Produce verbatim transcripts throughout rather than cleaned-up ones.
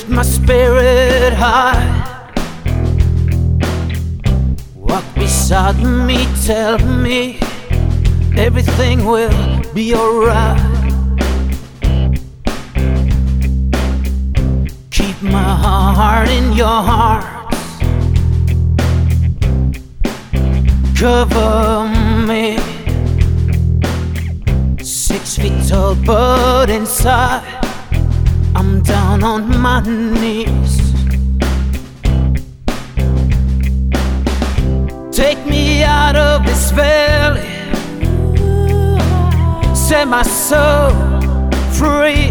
lift my spirit high. Walk beside me, tell me everything will be alright. Keep my heart in your heart. Cover me. Six feet tall, but inside I'm down on my knees. Take me out of this valley, set my soul free.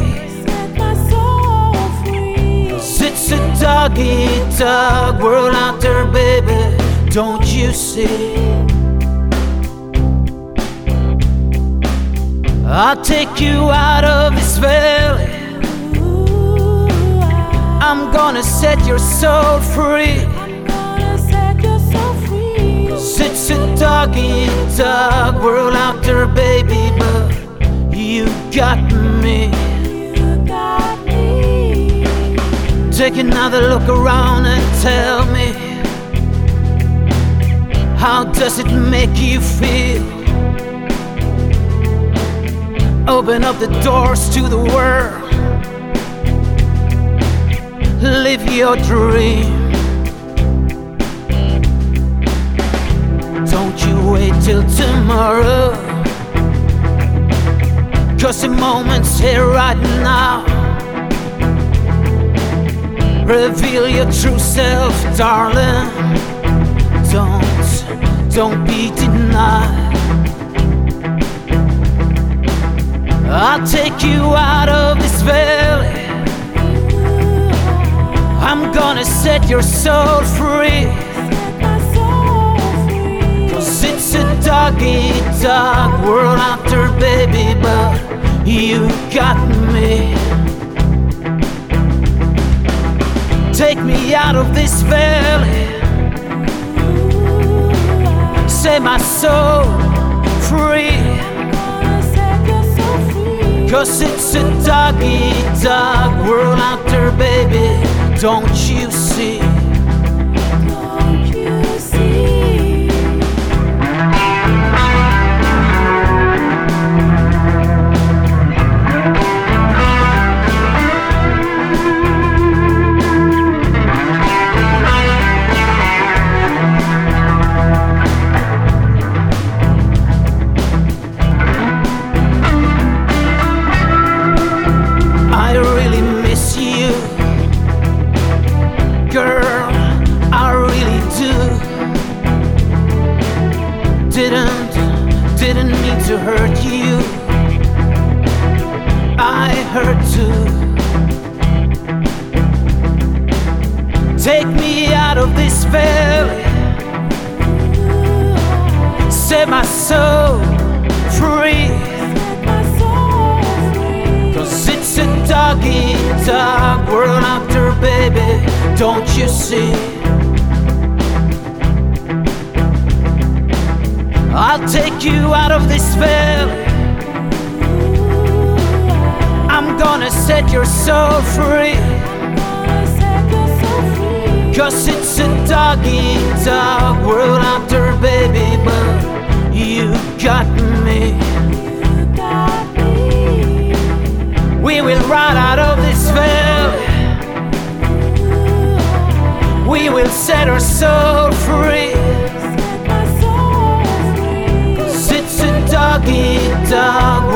It's a dog-eat-dog world out there, baby, don't you see? I'll take you out of this valley. I'm gonna set your soul free. Cause it's a dog-eat-dog world out there, baby, but you got me. Take another look around and tell me, how does it make you feel? Open up the doors to the world. Live your dream. Don't you wait till tomorrow, cause the moment's here right now. Reveal your true self, darling. Don't, don't be denied. I'll take you out of this valley. I'm gonna set your soul free. Cause it's a dog-eat-dog world out there, baby, but you got me. Take me out of this valley, set my soul free. Cause it's a dog-eat-dog world out there, baby, don't you see? Don't you see? Girl, I really do. Didn't, didn't mean to hurt you. I hurt too. Take me out of this valley, set my soul free. Cause it's a dog-eat-dog world out there, baby, don't you see? I'll take you out of this valley. I'm gonna set your soul free. Cause it's a dog-eat-dog world out there, baby, but you got me. We will ride out of this valley. We will set our soul free. Cause it's a dog-eat-dog